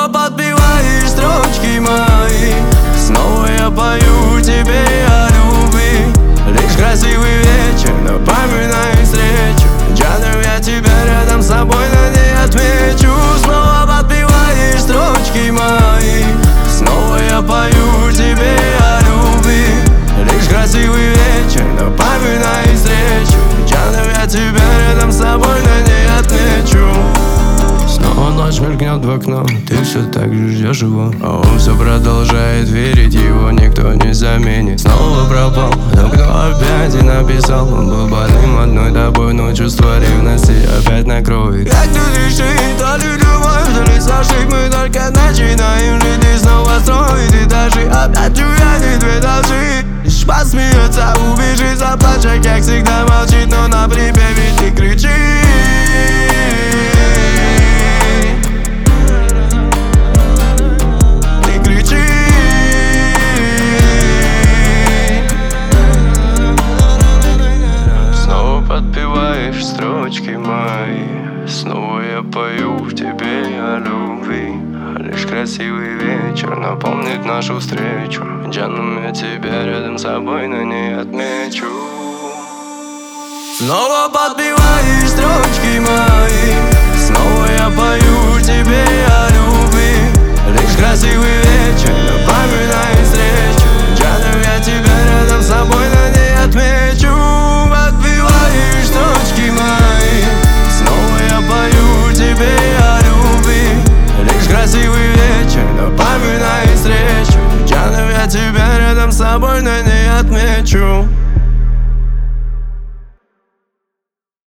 Снова подпеваешь строчки мои, снова я пою тебе о любви. Лишь красивый вечер напоминает встречу. Джану, я тебя рядом с собой на ней отмечу. Снова подпеваешь строчки мои, снова я пою тебе о любви. Лишь красивый вечер напоминает встречу. Джану, я тебя рядом с собой на ней отмечу. Снова ночь мелькнет в окно, ты все так же ждешь его, а он все продолжает верить, его никто не заменит. Снова пропал, но кто опять и написал. Он был больным одной тобой, но чувство ревности опять накроет. Как тут решить, то ли любовь, то ли с ошиб. Мы только начинаем жить и снова строить этажи. Опять чуять две должи. Лишь посмеется, убежит, заплачет, как всегда молчит, но на припеве ты кричишь. Подпеваешь строчки мои, снова я пою тебе о любви. Лишь красивый вечер напомнит нашу встречу. Джану, я тебя рядом с собой на ней отмечу. Снова подпеваешь строчки мои, снова я пою